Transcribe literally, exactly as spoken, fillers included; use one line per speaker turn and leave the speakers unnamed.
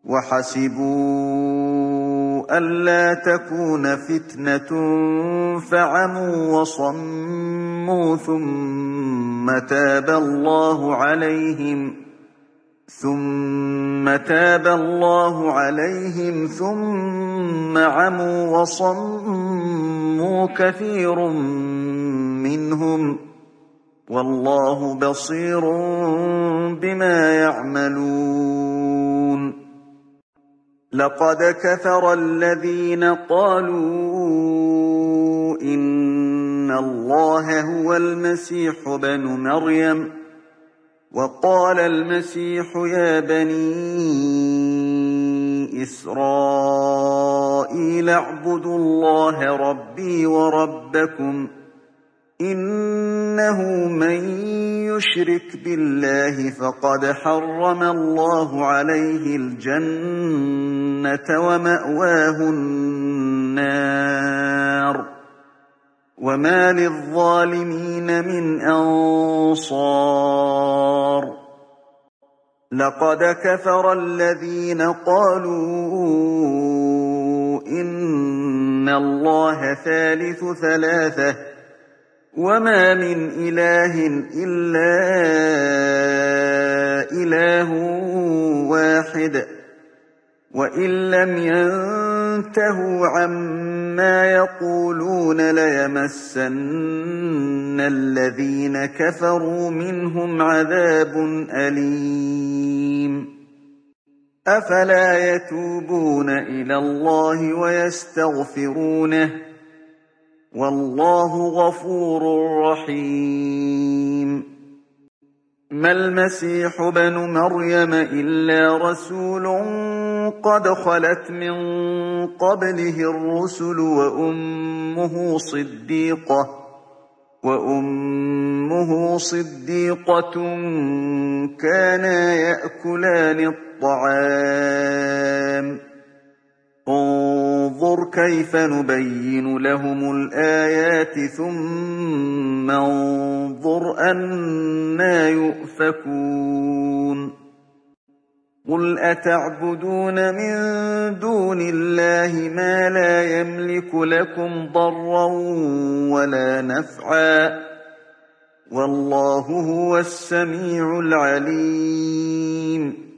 وحسبوا ألا تكون فتنة فعموا وصموا ثم تاب الله عليهم ثم تاب الله عليهم ثم عموا وصموا كثير منهم والله بصير بما يعملون لقد كفر الذين قالوا إن الله هو المسيح ابن مريم وقال المسيح يا بني إسرائيل اعبدوا الله ربي وربكم إنه من يشرك بالله فقد حرم الله عليه الجنة ومأواه النار وما للظالمين من أنصار لقد كفر الذين قالوا إن الله ثالث ثلاثة وما من إله إلا إله واحد وإن لم ينتهوا عما يقولون ليمسن الذين كفروا منهم عذاب أليم أفلا يتوبون إلى الله ويستغفرونه والله غفور رحيم ما المسيح ابن مريم إلا رسول قد خلت من قبله الرسل وأمه صديقة وأمه صديقة كانا يأكلان الطعام انظر كيف نبين لهم الآيات ثم انظر أنى يؤفكون قل أتعبدون من دون الله ما لا يملك لكم ضرا ولا نفعا والله هو السميع العليم